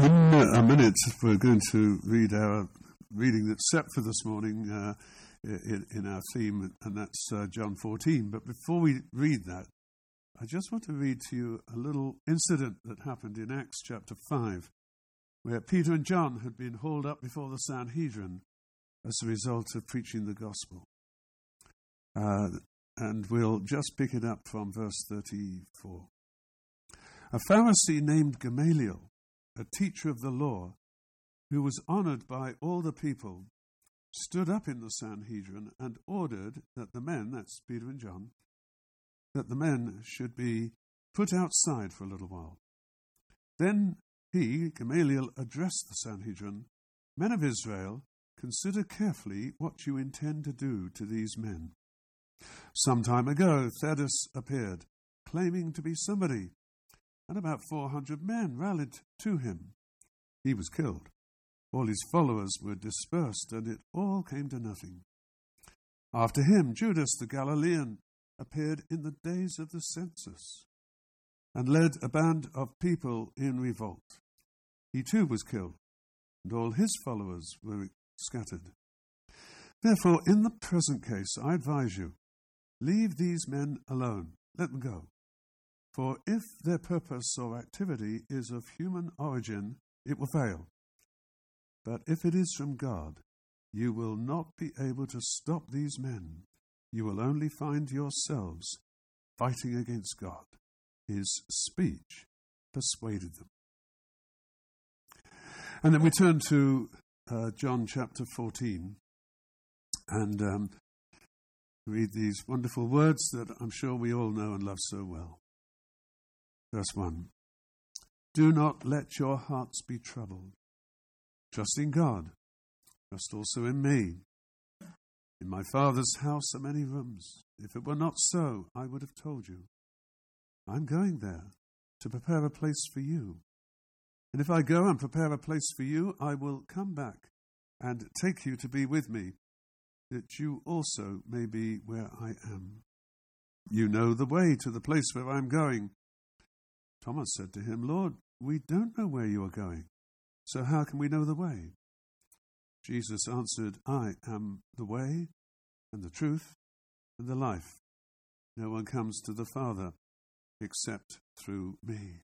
In a minute, we're going to read our reading that's set for this morning in our theme, and that's John 14. But before we read that, I just want to read to you a little incident that happened in Acts chapter 5, where Peter and John had been hauled up before the Sanhedrin as a result of preaching the gospel. And we'll just pick it up from verse 34. A Pharisee named Gamaliel, a teacher of the law, who was honored by all the people, stood up in the Sanhedrin and ordered that the men, that's Peter and John, that the men should be put outside for a little while. Then he, Gamaliel, addressed the Sanhedrin, "Men of Israel, consider carefully what you intend to do to these men. Some time ago, Theudas appeared, claiming to be somebody, and about 400 men rallied to him. He was killed. All his followers were dispersed, and it all came to nothing. After him, Judas the Galilean appeared in the days of the census, and led a band of people in revolt. He too was killed, and all his followers were scattered. Therefore, in the present case, I advise you, leave these men alone, let them go. For if their purpose or activity is of human origin, it will fail. But if it is from God, you will not be able to stop these men. You will only find yourselves fighting against God." His speech persuaded them. And then we turn to John chapter 14 and read these wonderful words that I'm sure we all know and love so well. Verse 1. "Do not let your hearts be troubled. Trust in God. Trust also in me. In my Father's house are many rooms. If it were not so, I would have told you. I'm going there to prepare a place for you. And if I go and prepare a place for you, I will come back and take you to be with me, that you also may be where I am. You know the way to the place where I'm going." Thomas said to him, "Lord, we don't know where you are going, so how can we know the way?" Jesus answered, "I am the way and the truth and the life. No one comes to the Father except through me."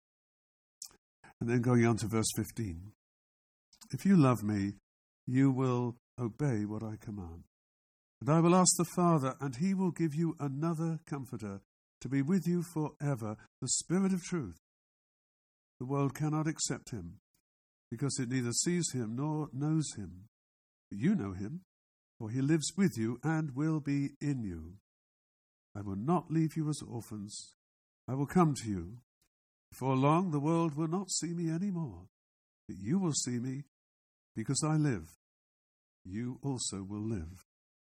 And then going on to verse 15. "If you love me, you will obey what I command. And I will ask the Father, and he will give you another comforter to be with you forever, the Spirit of truth. The world cannot accept him, because it neither sees him nor knows him. But you know him, for he lives with you and will be in you. I will not leave you as orphans. I will come to you. Before long, the world will not see me anymore, but you will see me, because I live. You also will live."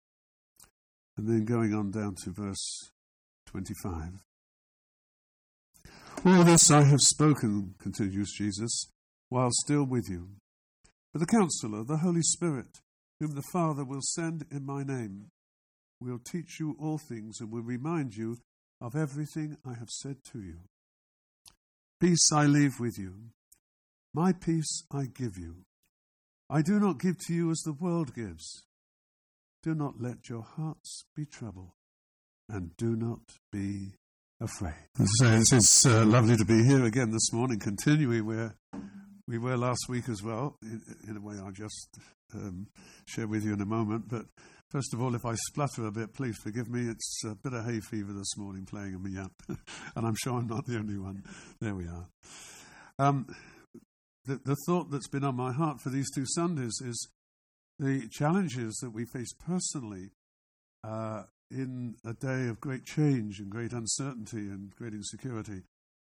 And then going on down to verse 25. "All this I have spoken," continues Jesus, "while still with you. But the Counselor, the Holy Spirit, whom the Father will send in my name, will teach you all things and will remind you of everything I have said to you. Peace I leave with you. My peace I give you. I do not give to you as the world gives. Do not let your hearts be troubled, and do not be afraid." So it's lovely to be here again this morning, continuing where we were last week as well, in a way I'll just share with you in a moment. But first of all, if I splutter a bit, please forgive me. It's a bit of hay fever this morning playing me up, and I'm sure I'm not the only one. There we are. The thought that's been on my heart for these 2 Sundays is the challenges that we face personally in a day of great change and great uncertainty and great insecurity.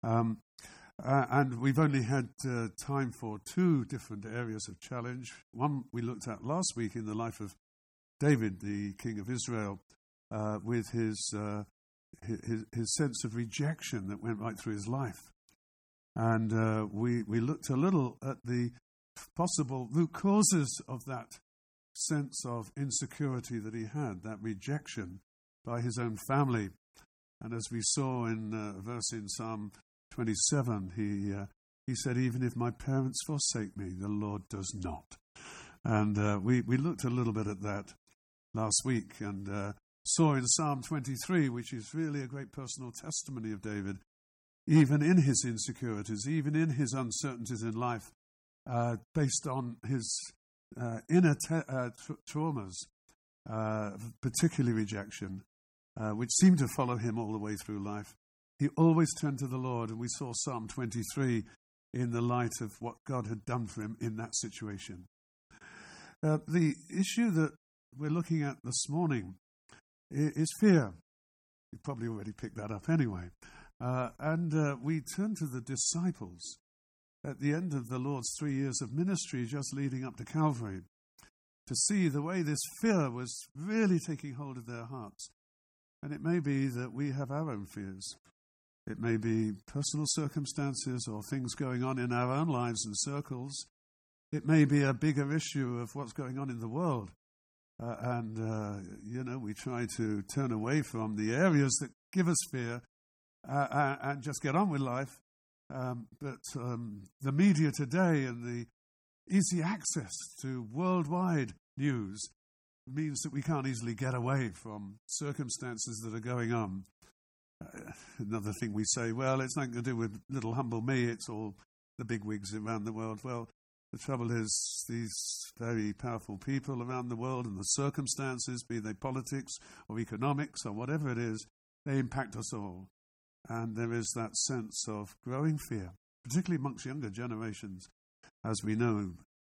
And we've only had time for 2 different areas of challenge. One we looked at last week in the life of David, the king of Israel, with his sense of rejection that went right through his life. And we looked a little at the possible root causes of that sense of insecurity that he had, that rejection by his own family. And as we saw in a verse in Psalm 27, He said, even if my parents forsake me, the Lord does not. And we looked a little bit at that last week and saw in Psalm 23, which is really a great personal testimony of David, even in his insecurities, even in his uncertainties in life, based on his inner traumas, particularly rejection, which seemed to follow him all the way through life. He always turned to the Lord, and we saw Psalm 23 in the light of what God had done for him in that situation. The issue that we're looking at this morning is fear. You probably already picked that up anyway. And we turn to the disciples at the end of the Lord's 3 years of ministry, just leading up to Calvary, to see the way this fear was really taking hold of their hearts. And it may be that we have our own fears. It may be personal circumstances or things going on in our own lives and circles. It may be a bigger issue of what's going on in the world. We try to turn away from the areas that give us fear and just get on with life. But the media today and the easy access to worldwide news means that we can't easily get away from circumstances that are going on. Another thing we say, well, it's nothing to do with little humble me, it's all the bigwigs around the world. Well, the trouble is these very powerful people around the world and the circumstances, be they politics or economics or whatever it is, they impact us all. And there is that sense of growing fear, particularly amongst younger generations. As we know,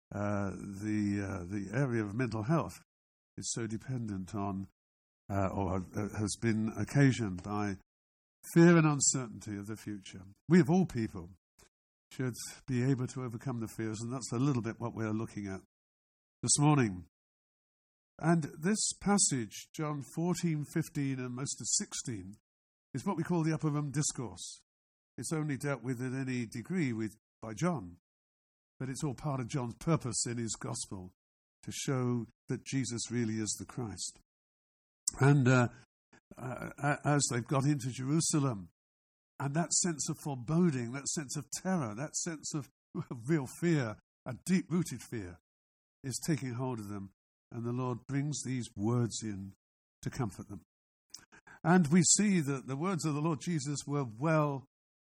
the area of mental health is so dependent on, or has been occasioned by fear and uncertainty of the future. We, of all people, should be able to overcome the fears, and that's a little bit what we're looking at this morning. And this passage, John 14, 15, and most of 16, is what we call the Upper Room Discourse. It's only dealt with in any degree by John, but it's all part of John's purpose in his gospel, to show that Jesus really is the Christ. And as they've got into Jerusalem, and that sense of foreboding, that sense of terror, that sense of real fear, a deep-rooted fear, is taking hold of them. And the Lord brings these words in to comfort them. And we see that the words of the Lord Jesus were well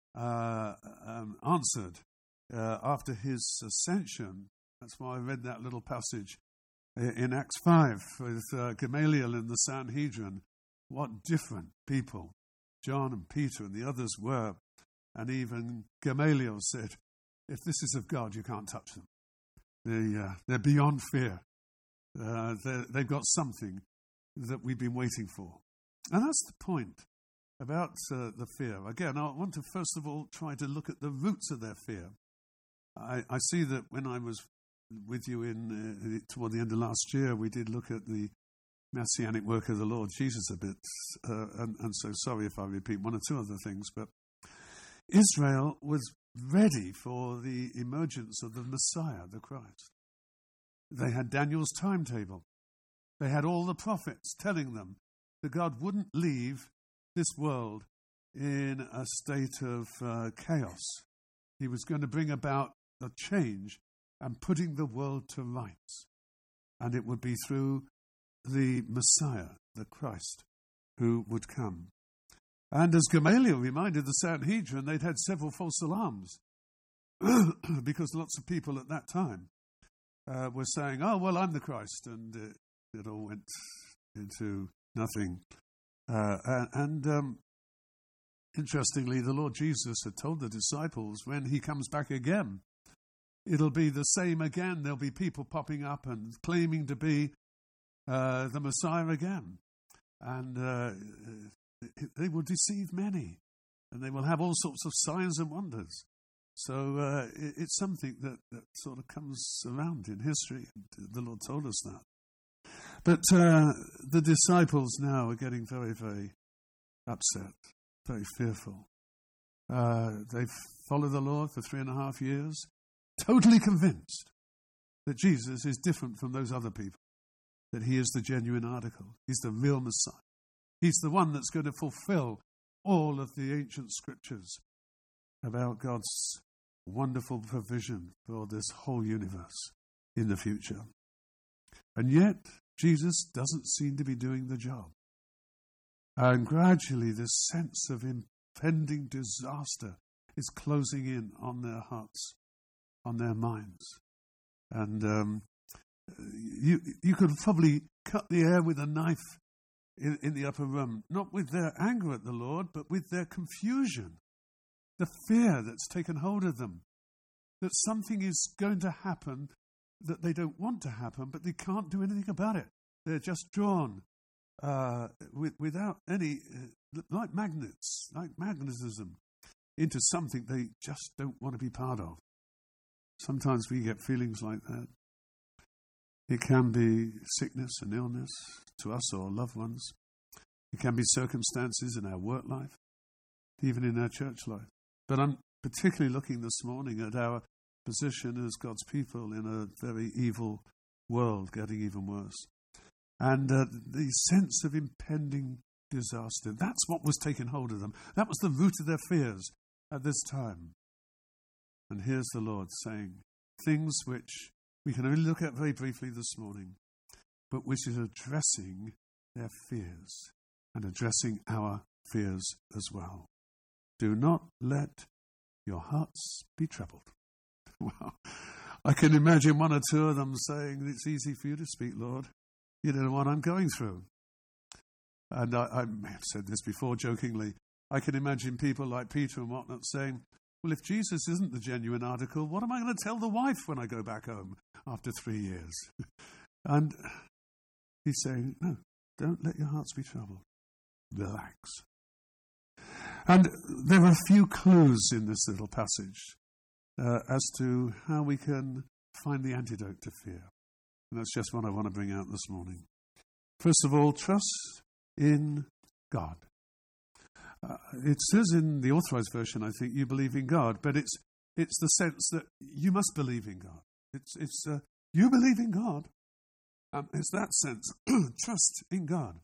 answered after his ascension. That's why I read that little passage in Acts 5 with Gamaliel in the Sanhedrin. What different people John and Peter and the others were. And even Gamaliel said, if this is of God, you can't touch them. They're beyond fear. They've got something that we've been waiting for. And that's the point about the fear. Again, I want to first of all try to look at the roots of their fear. I see that when I was with you toward the end of last year, we did look at the messianic work of the Lord Jesus a bit, and so sorry if I repeat one or two other things, but Israel was ready for the emergence of the Messiah, the Christ. They had Daniel's timetable. They had all the prophets telling them that God wouldn't leave this world in a state of chaos. He was going to bring about a change and putting the world to rights. And it would be through the Messiah, the Christ, who would come. And as Gamaliel reminded the Sanhedrin, they'd had several false alarms because lots of people at that time were saying, oh, well, I'm the Christ. And it all went into nothing. Interestingly, the Lord Jesus had told the disciples when he comes back again, it'll be the same again. There'll be people popping up and claiming to be the Messiah again. And they will deceive many. And they will have all sorts of signs and wonders. So it's something that sort of comes around in history. The Lord told us that. But the disciples now are getting very, very upset, very fearful. They've followed the Lord for 3.5 years, totally convinced that Jesus is different from those other people, that he is the genuine article. He's the real Messiah. He's the one that's going to fulfill all of the ancient scriptures about God's wonderful provision for this whole universe in the future. And yet, Jesus doesn't seem to be doing the job. And gradually, this sense of impending disaster is closing in on their hearts, on their minds. And you could probably cut the air with a knife in the upper room, not with their anger at the Lord, but with their confusion, the fear that's taken hold of them, that something is going to happen that they don't want to happen, but they can't do anything about it. They're just drawn without any, like magnets, like magnetism, into something they just don't want to be part of. Sometimes we get feelings like that. It can be sickness and illness to us or loved ones. It can be circumstances in our work life, even in our church life. But I'm particularly looking this morning at our position as God's people in a very evil world, getting even worse. And the sense of impending disaster, that's what was taking hold of them. That was the root of their fears at this time. And here's the Lord saying things which we can only look at very briefly this morning, but which is addressing their fears and addressing our fears as well. Do not let your hearts be troubled. Well, I can imagine one or two of them saying, it's easy for you to speak, Lord. You don't know what I'm going through. And I may have said this before jokingly. I can imagine people like Peter and whatnot saying, well, if Jesus isn't the genuine article, what am I going to tell the wife when I go back home after 3 years? And he's saying, no, don't let your hearts be troubled. Relax. And there are a few clues in this little passage as to how we can find the antidote to fear. And that's just what I want to bring out this morning. First of all, trust in God. It says in the Authorized Version, I think, you believe in God, but it's the sense that you must believe in God. It's you believe in God. It's that sense, trust in God.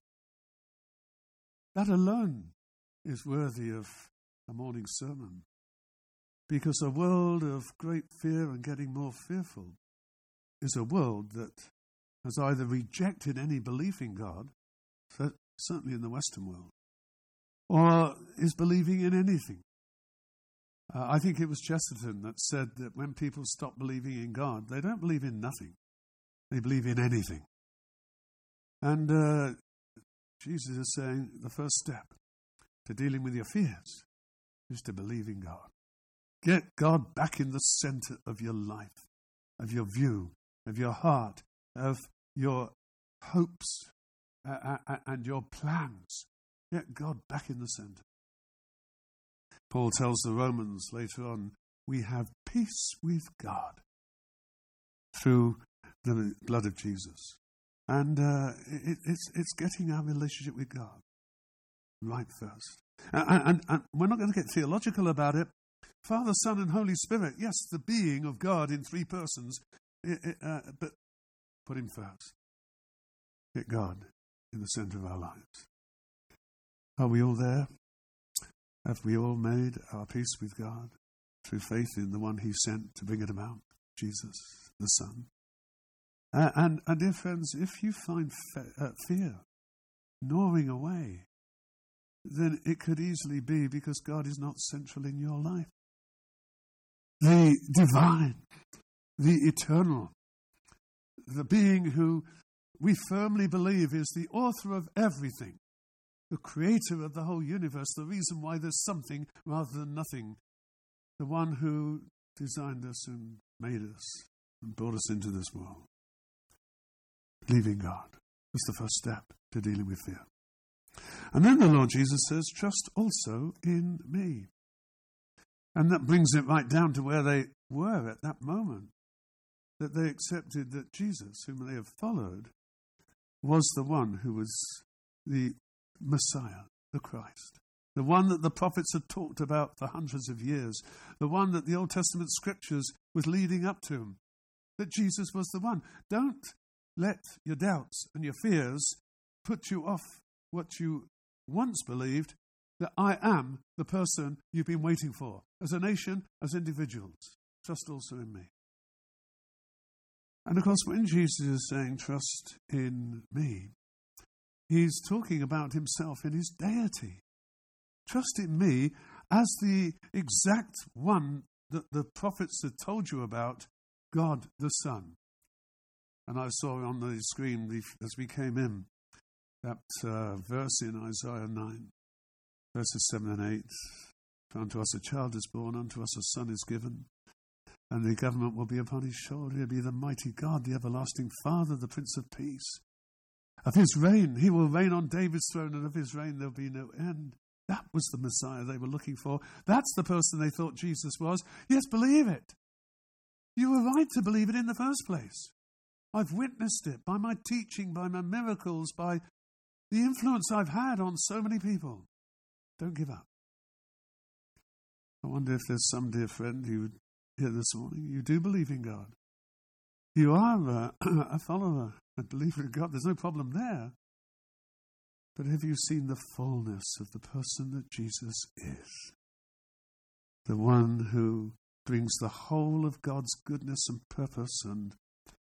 That alone is worthy of a morning sermon, because a world of great fear and getting more fearful is a world that has either rejected any belief in God, certainly in the Western world, or is believing in anything. I think it was Chesterton that said that when people stop believing in God, they don't believe in nothing. They believe in anything. And Jesus is saying the first step to dealing with your fears is to believe in God. Get God back in the center of your life, of your view, of your heart, of your hopes and your plans. Get God back in the center. Paul tells the Romans later on, we have peace with God through the blood of Jesus. And it's getting our relationship with God right first. And we're not going to get theological about it. Father, Son, and Holy Spirit, yes, the being of God in three persons, but put him first. Get God in the center of our lives. Are we all there? Have we all made our peace with God through faith in the one he sent to bring it about, Jesus, the Son? And dear friends, if you find fear gnawing away, then it could easily be because God is not central in your life. The divine, the eternal, the being who we firmly believe is the author of everything, the creator of the whole universe, the reason why there's something rather than nothing, the one who designed us and made us and brought us into this world. Believing God is the first step to dealing with fear. And then the Lord Jesus says, trust also in me. And that brings it right down to where they were at that moment, that they accepted that Jesus, whom they have followed, was the one who was the Messiah, the Christ, the one that the prophets had talked about for hundreds of years, the one that the Old Testament scriptures was leading up to, that Jesus was the one. Don't let your doubts and your fears put you off what you once believed that I am the person you've been waiting for, as a nation, as individuals. Trust also in me. And of course, when Jesus is saying, trust in me, he's talking about himself in his deity. Trust in me as the exact one that the prophets had told you about, God the Son. And I saw on the screen as we came in that verse in Isaiah 9, verses 7 and 8. For unto us a child is born, unto us a son is given, and the government will be upon his shoulder. He'll be the mighty God, the everlasting Father, the Prince of Peace. Of his reign, he will reign on David's throne, and of his reign there'll be no end. That was the Messiah they were looking for. That's the person they thought Jesus was. Yes, believe it. You were right to believe it in the first place. I've witnessed it by my teaching, by my miracles, by the influence I've had on so many people. Don't give up. I wonder if there's some dear friend you here this morning. You do believe in God. You are a follower, a believer in God. There's no problem there. But have you seen the fullness of the person that Jesus is? The one who brings the whole of God's goodness and purpose and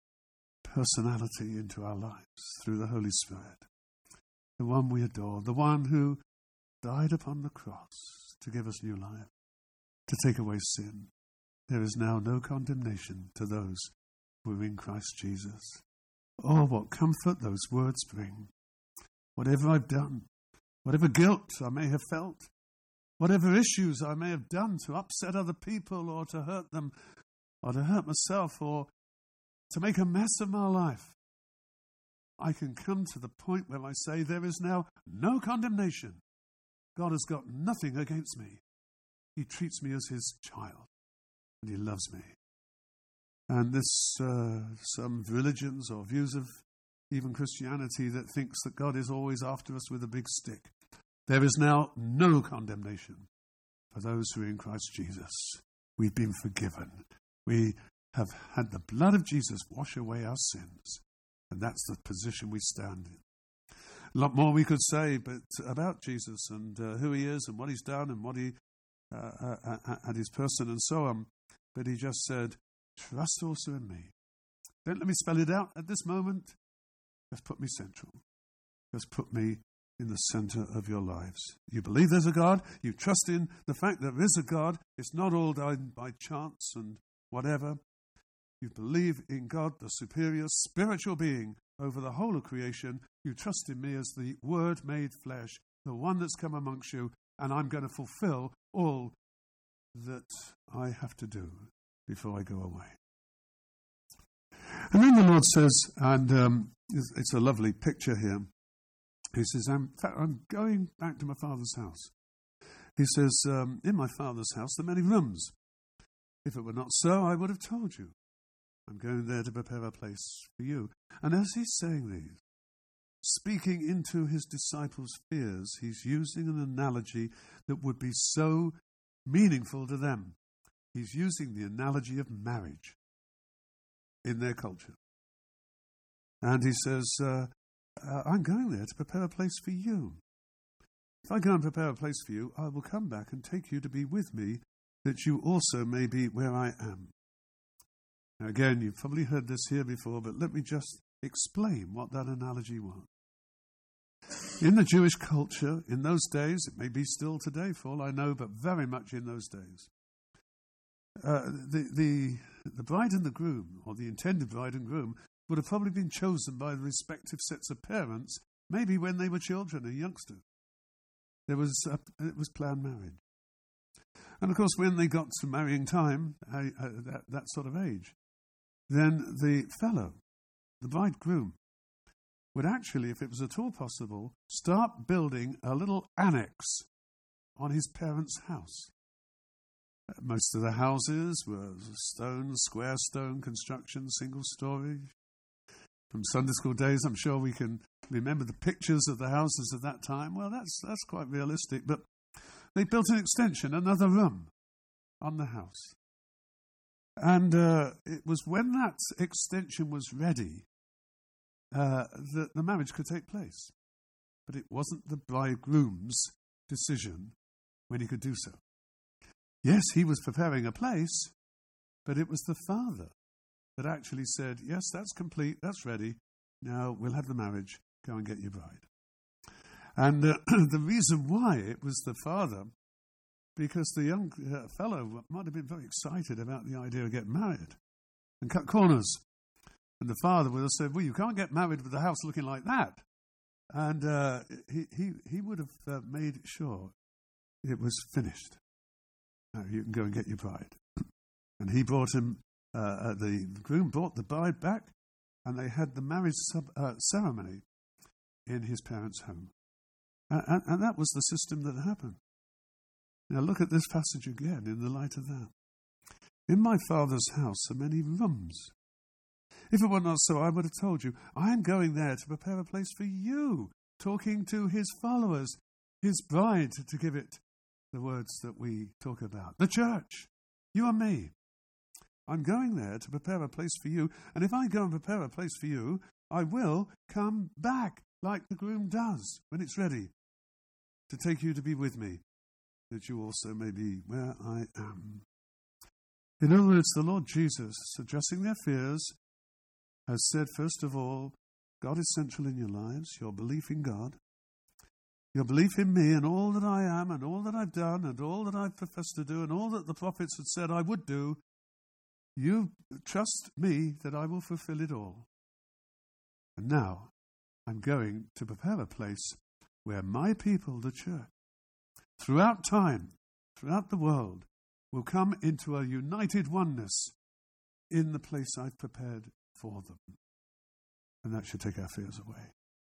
personality into our lives through the Holy Spirit. The one we adore. The one who died upon the cross to give us new life, to take away sin. There is now no condemnation to those who are in Christ Jesus. Oh, what comfort those words bring. Whatever I've done, whatever guilt I may have felt, whatever issues I may have done to upset other people or to hurt them or to hurt myself or to make a mess of my life, I can come to the point where I say there is now no condemnation. God has got nothing against me. He treats me as his child and he loves me. And this, some religions or views of even Christianity that thinks that God is always after us with a big stick. There is now no condemnation for those who are in Christ Jesus. We've been forgiven. We have had the blood of Jesus wash away our sins. And that's the position we stand in. A lot more we could say but about Jesus and who he is and what he's done and what he and his person and so on. But he just said, trust also in me. Don't let me spell it out at this moment. Just put me central. Just put me in the center of your lives. You believe there's a God. You trust in the fact there is a God. It's not all done by chance and whatever. You believe in God, the superior spiritual being over the whole of creation. You trust in me as the Word made flesh, the one that's come amongst you, and I'm going to fulfill all that I have to do before I go away. And then the Lord says, and it's a lovely picture here. He says, in fact, I'm going back to my Father's house. He says, in my Father's house there are many rooms. If it were not so, I would have told you. I'm going there to prepare a place for you. And as he's saying these, speaking into his disciples' fears, he's using an analogy that would be so meaningful to them. He's using the analogy of marriage in their culture. And he says, I'm going there to prepare a place for you. If I go and prepare a place for you, I will come back and take you to be with me, that you also may be where I am. Now again, you've probably heard this here before, but let me just explain what that analogy was. In the Jewish culture, in those days, it may be still today for all I know, but very much in those days, the bride and the groom, or the intended bride and groom, would have probably been chosen by the respective sets of parents, maybe when they were children and youngsters. It was planned marriage. And of course, when they got to marrying time, that sort of age, then the fellow, the bridegroom, would actually, if it was at all possible, start building a little annex on his parents' house. Most of the houses were square stone construction, single story. From Sunday school days, I'm sure we can remember the pictures of the houses of that time. Well, that's quite realistic. But they built an extension, another room on the house. And it was when that extension was ready that the marriage could take place. But it wasn't the bridegroom's decision when he could do so. Yes, he was preparing a place, but it was the Father that actually said, yes, that's complete, that's ready. Now we'll have the marriage. Go and get your bride. And the reason why it was the Father, because the young fellow might have been very excited about the idea of getting married and cut corners. And the father would have said, well, you can't get married with the house looking like that. And he would have made sure it was finished. Now you can go and get your bride. And he brought him, the groom brought the bride back, and they had the marriage ceremony in his parents' home. And that was the system that happened. Now look at this passage again in the light of that. In my Father's house are many rooms. If it were not so, I would have told you, I am going there to prepare a place for you, talking to his followers, his bride, to give it the words that we talk about. The church, you and me. I'm going there to prepare a place for you, and if I go and prepare a place for you, I will come back, like the groom does when it's ready, to take you to be with me, that you also may be where I am. In other words, the Lord Jesus, addressing their fears, has said, first of all, God is central in your lives, your belief in God, your belief in me and all that I am and all that I've done and all that I've professed to do and all that the prophets had said I would do. You trust me that I will fulfill it all. And now I'm going to prepare a place where my people, the church, throughout time, throughout the world, will come into a united oneness in the place I've prepared for them. And that should take our fears away.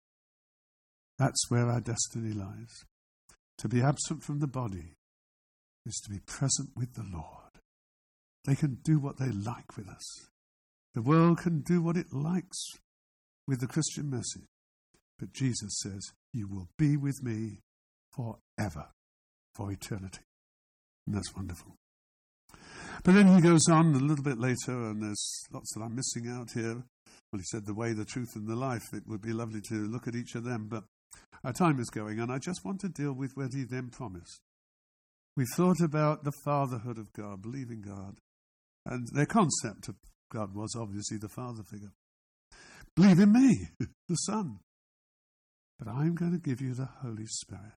That's where our destiny lies. To be absent from the body is to be present with the Lord. They can do what they like with us. The world can do what it likes with the Christian message. But Jesus says, you will be with me forever, for eternity. And that's wonderful. But then he goes on a little bit later, and there's lots that I'm missing out here. Well, he said the way, the truth, and the life. It would be lovely to look at each of them, but our time is going, and I just want to deal with what he then promised. We thought about the fatherhood of God, believing God, and their concept of God was obviously the father figure. Believe in me, the Son. But I'm going to give you the Holy Spirit.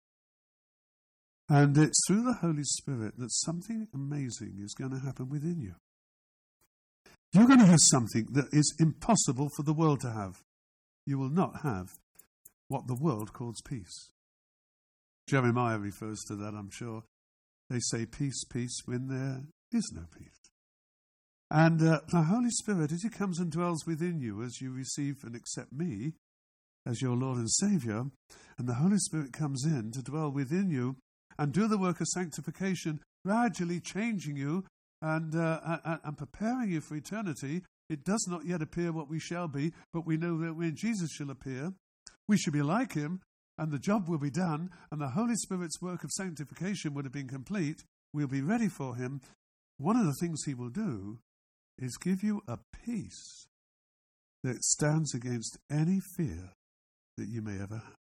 And it's through the Holy Spirit that something amazing is going to happen within you. You're going to have something that is impossible for the world to have. You will not have what the world calls peace. Jeremiah refers to that, I'm sure. They say peace, peace, when there is no peace. And the Holy Spirit, as he comes and dwells within you, as you receive and accept me as your Lord and Saviour, and the Holy Spirit comes in to dwell within you and do the work of sanctification, gradually changing you and preparing you for eternity. It does not yet appear what we shall be, but we know that when Jesus shall appear, we shall be like him, and the job will be done, and the Holy Spirit's work of sanctification would have been complete. We'll be ready for him. One of the things he will do is give you a peace that stands against any fear that you may ever have.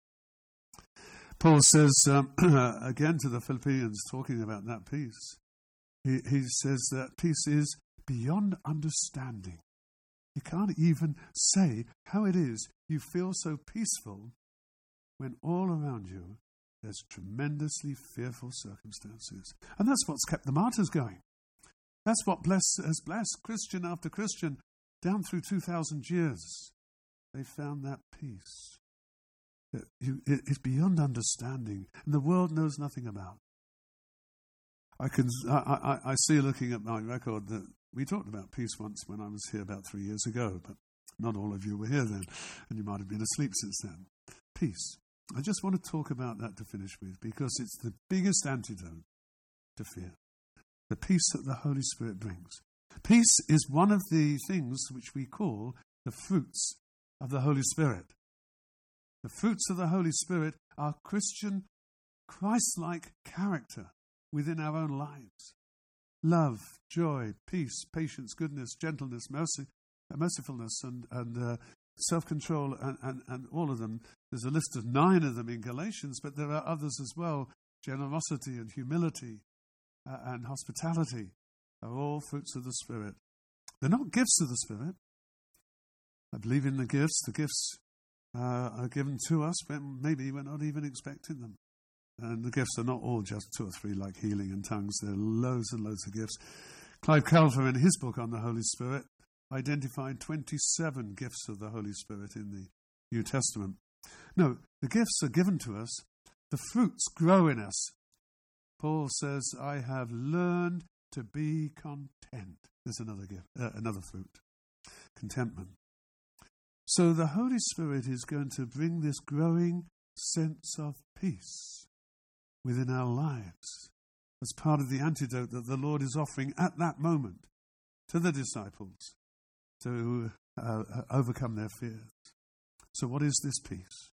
Paul says, again to the Philippians, talking about that peace, he says that peace is beyond understanding. You can't even say how it is you feel so peaceful when all around you there's tremendously fearful circumstances. And that's what's kept the martyrs going. That's what has blessed Christian after Christian down through 2,000 years. They found that peace. It's beyond understanding, and the world knows nothing about. I see, looking at my record, that we talked about peace once when I was here about 3 years ago, but not all of you were here then, and you might have been asleep since then. Peace. I just want to talk about that to finish with, because it's the biggest antidote to fear. The peace that the Holy Spirit brings. Peace is one of the things which we call the fruits of the Holy Spirit. The fruits of the Holy Spirit are Christian, Christ-like character within our own lives. Love, joy, peace, patience, goodness, gentleness, mercifulness, and self-control, and all of them. There's a list of 9 of them in Galatians, but there are others as well. Generosity and humility and hospitality are all fruits of the Spirit. They're not gifts of the Spirit. I believe in the gifts. The gifts are given to us when maybe we're not even expecting them. And the gifts are not all just 2 or 3 like healing and tongues. There are loads and loads of gifts. Clive Calver, in his book on the Holy Spirit, identified 27 gifts of the Holy Spirit in the New Testament. No, the gifts are given to us. The fruits grow in us. Paul says, I have learned to be content. There's another gift, another fruit. Contentment. So the Holy Spirit is going to bring this growing sense of peace within our lives as part of the antidote that the Lord is offering at that moment to the disciples to overcome their fears. So what is this peace?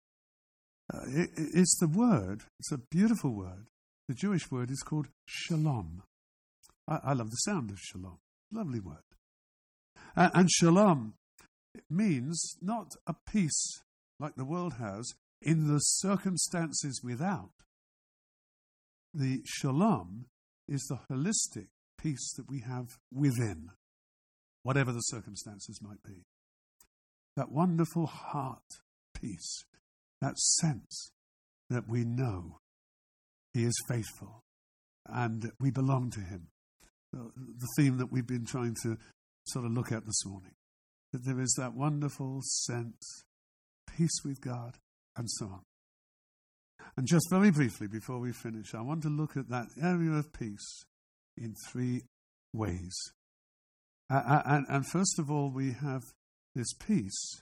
It's the word. It's a beautiful word. The Jewish word is called shalom. I love the sound of shalom. Lovely word. And shalom, it means not a peace like the world has in the circumstances without. The shalom is the holistic peace that we have within, whatever the circumstances might be. That wonderful heart peace, that sense that we know He is faithful and we belong to Him. The theme that we've been trying to sort of look at this morning. That there is that wonderful sense, peace with God, and so on. And just very briefly before we finish, I want to look at that area of peace in 3 ways. And first of all, we have this peace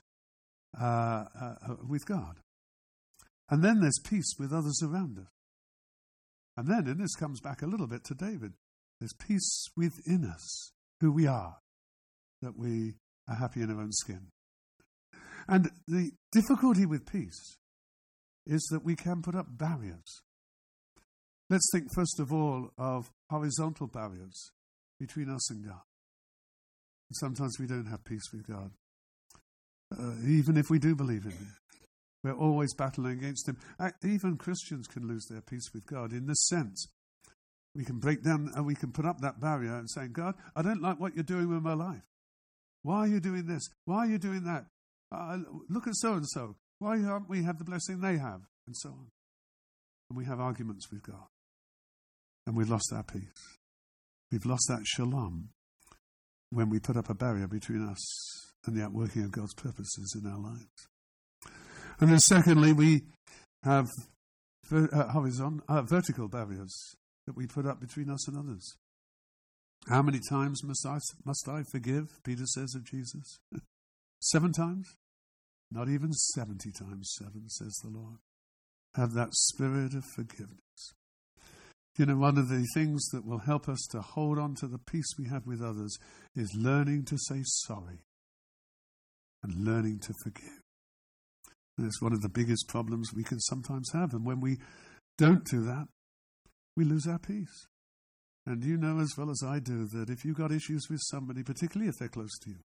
with God. And then there's peace with others around us. And then, and this comes back a little bit to David, there's peace within us, who we are, that we are happy in our own skin. And the difficulty with peace is that we can put up barriers. Let's think first of all of horizontal barriers between us and God. And sometimes we don't have peace with God. Even if we do believe in Him, we're always battling against Him. Even Christians can lose their peace with God in this sense. We can break down and we can put up that barrier and say, God, I don't like what you're doing with my life. Why are you doing this? Why are you doing that? Look at so-and-so. Why aren't we have the blessing they have? And so on. And we have arguments with God. And we've lost our peace. We've lost that shalom when we put up a barrier between us and the outworking of God's purposes in our lives. And then secondly, we have vertical barriers that we put up between us and others. How many times must I forgive, Peter says of Jesus? 7 times? Not even 70 times 7, says the Lord. Have that spirit of forgiveness. You know, one of the things that will help us to hold on to the peace we have with others is learning to say sorry and learning to forgive. And it's one of the biggest problems we can sometimes have. And when we don't do that, we lose our peace. And you know as well as I do that if you've got issues with somebody, particularly if they're close to you,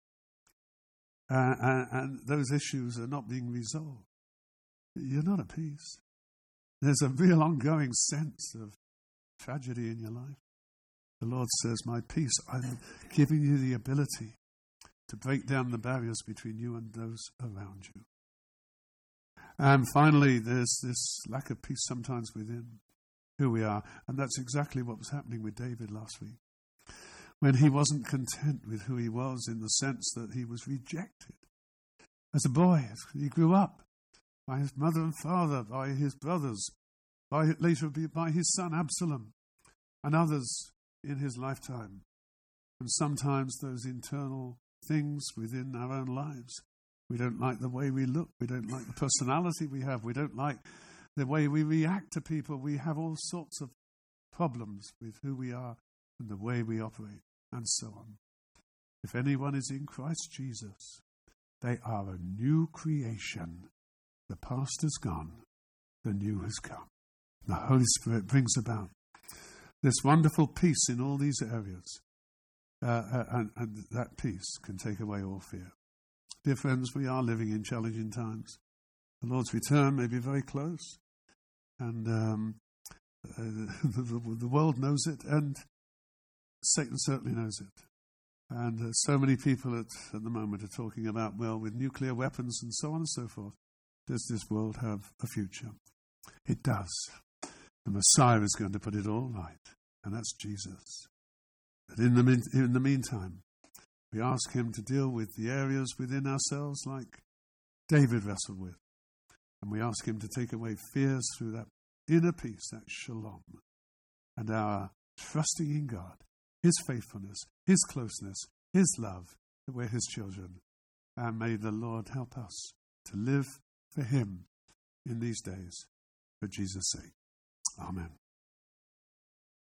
and those issues are not being resolved, you're not at peace. There's a real ongoing sense of tragedy in your life. The Lord says, my peace, I'm giving you the ability to break down the barriers between you and those around you. And finally, there's this lack of peace sometimes within who we are. And that's exactly what was happening with David last week. When he wasn't content with who he was in the sense that he was rejected. As a boy, he grew up by his mother and father, by his brothers, later by his son Absalom, and others in his lifetime. And sometimes those internal things within our own lives. We don't like the way we look. We don't like the personality we have. We don't like the way we react to people. We have all sorts of problems with who we are and the way we operate, and so on. If anyone is in Christ Jesus, they are a new creation. The past is gone. The new has come. The Holy Spirit brings about this wonderful peace in all these areas. And that peace can take away all fear. Dear friends, we are living in challenging times. The Lord's return may be very close, and the world knows it, and Satan certainly knows it. And so many people at the moment are talking about, well, with nuclear weapons and so on and so forth, does this world have a future? It does. The Messiah is going to put it all right, and that's Jesus. But in the meantime, we ask him to deal with the areas within ourselves like David wrestled with. And we ask him to take away fears through that inner peace, that shalom, and our trusting in God, his faithfulness, his closeness, his love, that we're his children. And may the Lord help us to live for him in these days, for Jesus' sake. Amen.